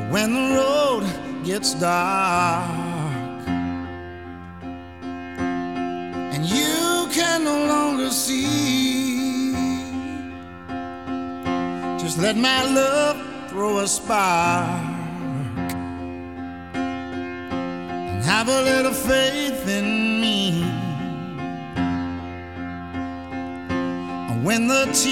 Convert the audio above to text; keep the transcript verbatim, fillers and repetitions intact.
when the road gets dark and you can no longer see, just let my love throw a spark and have a little faith in me. When the